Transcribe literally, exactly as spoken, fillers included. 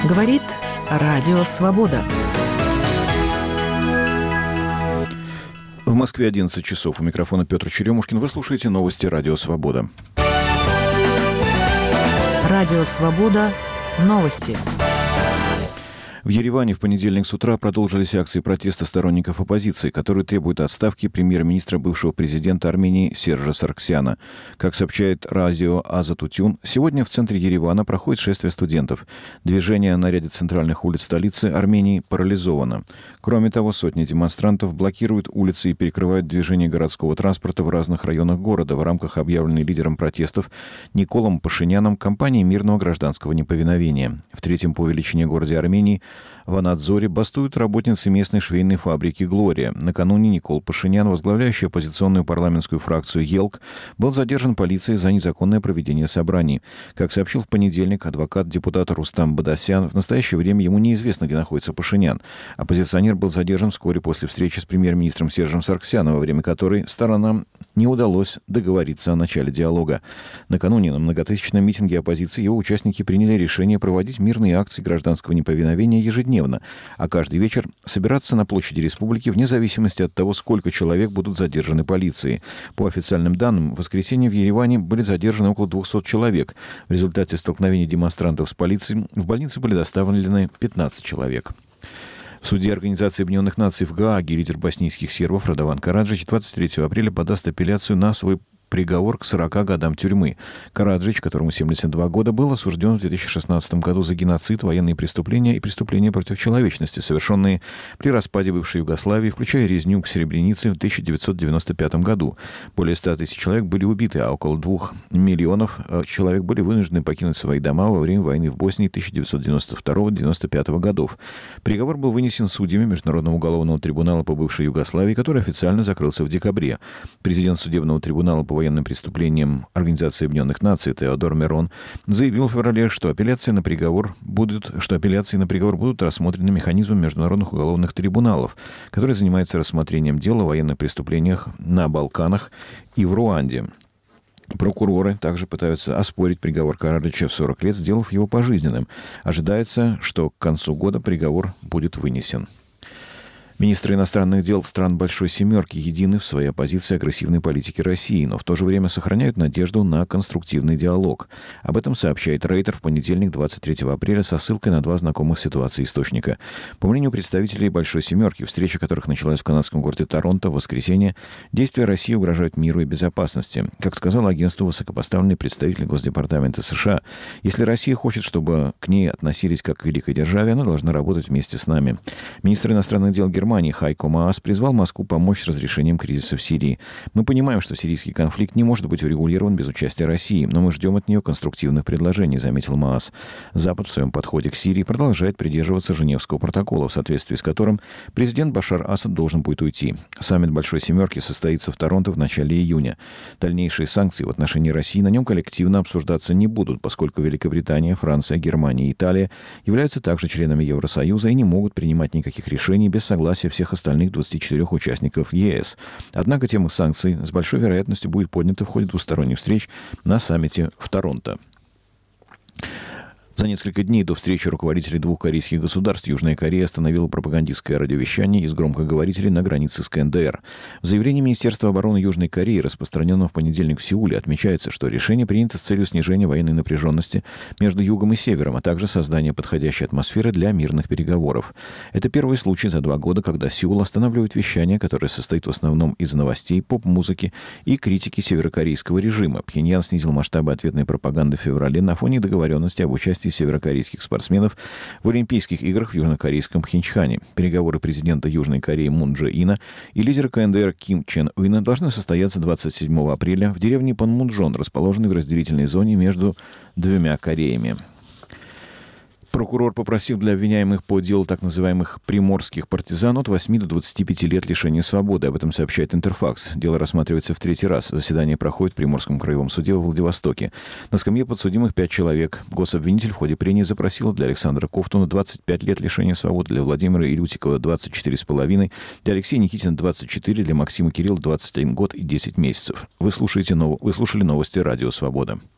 Говорит Радио Свобода. В Москве одиннадцать часов. У микрофона Петр Черемушкин. Вы слушаете новости Радио Свобода. Радио Свобода. Новости. В Ереване в понедельник с утра продолжились акции протеста сторонников оппозиции, которые требуют отставки премьер-министра бывшего президента Армении Сержа Саргсяна. Как сообщает радио Азатутюн, сегодня в центре Еревана проходит шествие студентов. Движение на ряде центральных улиц столицы Армении парализовано. Кроме того, сотни демонстрантов блокируют улицы и перекрывают движение городского транспорта в разных районах города в рамках объявленной лидером протестов Николом Пашиняном кампании мирного гражданского неповиновения. В третьем по величине городе Армении в Анадзоре бастуют работницы местной швейной фабрики «Глория». Накануне Никол Пашинян, возглавляющий оппозиционную парламентскую фракцию «Елк», был задержан полицией за незаконное проведение собраний. Как сообщил в понедельник адвокат депутата Рустам Бадасян, в настоящее время ему неизвестно, где находится Пашинян. Оппозиционер был задержан вскоре после встречи с премьер-министром Сержем Саргсяном, во время которой сторонам не удалось договориться о начале диалога. Накануне на многотысячном митинге оппозиции его участники приняли решение проводить мирные акции гражданского неповиновения ежедневно, а каждый вечер собираться на площади республики вне зависимости от того, сколько человек будут задержаны полицией. По официальным данным, в воскресенье в Ереване были задержаны около двухсот человек. В результате столкновения демонстрантов с полицией в больницу были доставлены пятнадцать человек. В суде Организации Объединенных Наций в Гааге лидер боснийских сербов Радован Караджич двадцать третьего апреля подаст апелляцию на свой приговор к сорока годам тюрьмы. Караджич, которому семьдесят два года, был осужден в две тысячи шестнадцатом году за геноцид, военные преступления и преступления против человечности, совершенные при распаде бывшей Югославии, включая резню к Сребренице в тысяча девятьсот девяносто пятом году. Более ста тысяч человек были убиты, а около двух миллионов человек были вынуждены покинуть свои дома во время войны в Боснии тысяча девятьсот девяносто второго — девяносто пятого годов. Приговор был вынесен судьями Международного уголовного трибунала по бывшей Югославии, который официально закрылся в декабре. Президент Судебного трибунала по военным преступлениям Организации Объединенных Наций Теодор Мерон заявил в феврале, что апелляции на приговор будут, что апелляции на приговор будут рассмотрены механизмом международных уголовных трибуналов, который занимается рассмотрением дел о военных преступлениях на Балканах и в Руанде. Прокуроры также пытаются оспорить приговор Караджича в сорок лет, сделав его пожизненным. Ожидается, что к концу года приговор будет вынесен. Министры иностранных дел стран Большой Семерки едины в своей оппозиции агрессивной политике России, но в то же время сохраняют надежду на конструктивный диалог. Об этом сообщает Рейтер в понедельник, двадцать третьего апреля, со ссылкой на два знакомых ситуации источника. По мнению представителей Большой Семерки, встреча которых началась в канадском городе Торонто в воскресенье, действия России угрожают миру и безопасности. Как сказал агентству высокопоставленный представитель Госдепартамента США, если Россия хочет, чтобы к ней относились как к великой державе, она должна работать вместе с нами. Министр иностранных дел Германии Германии Хайко Маас призвал Москву помочь с разрешением кризиса в Сирии. Мы понимаем, что сирийский конфликт не может быть урегулирован без участия России, но мы ждем от нее конструктивных предложений, заметил Маас. Запад в своем подходе к Сирии продолжает придерживаться Женевского протокола, в соответствии с которым президент Башар Асад должен будет уйти. Саммит Большой Семерки состоится в Торонто в начале июня. Дальнейшие санкции в отношении России на нем коллективно обсуждаться не будут, поскольку Великобритания, Франция, Германия и Италия являются также членами Евросоюза и не могут принимать никаких решений без согласия всех остальных двадцати четырёх участников ЕС. Однако тема санкций с большой вероятностью будет поднята в ходе двусторонних встреч на саммите в Торонто. За несколько дней до встречи руководителей двух корейских государств Южная Корея остановила пропагандистское радиовещание из громкоговорителей на границе с КНДР. В заявлении Министерства обороны Южной Кореи, распространенном в понедельник в Сеуле, отмечается, что решение принято с целью снижения военной напряженности между Югом и Севером, а также создания подходящей атмосферы для мирных переговоров. Это первый случай за два года, когда Сеул останавливает вещание, которое состоит в основном из новостей, поп-музыки и критики северокорейского режима. Пхеньян снизил масштабы ответной пропаганды в феврале на фоне договоренности об участии северокорейских спортсменов в Олимпийских играх в южнокорейском Пхенчхане. Переговоры президента Южной Кореи Мун Чжэ Ина и лидера КНДР Ким Чен Ына должны состояться двадцать седьмого апреля в деревне Панмунджон, расположенной в разделительной зоне между двумя Кореями. Прокурор попросил для обвиняемых по делу так называемых приморских партизан от восьми до двадцати пяти лет лишения свободы. Об этом сообщает Интерфакс. Дело рассматривается в третий раз. Заседание проходит в Приморском краевом суде во Владивостоке. На скамье подсудимых пять человек. Гособвинитель в ходе прения запросил для Александра Ковтуна двадцать пять лет лишения свободы, для Владимира Илютикова двадцать четыре с половиной, для Алексея Никитина двадцать четыре, для Максима Кирилла двадцать один год и десять месяцев. Вы слушаете, вы слушали новости Радио Свобода.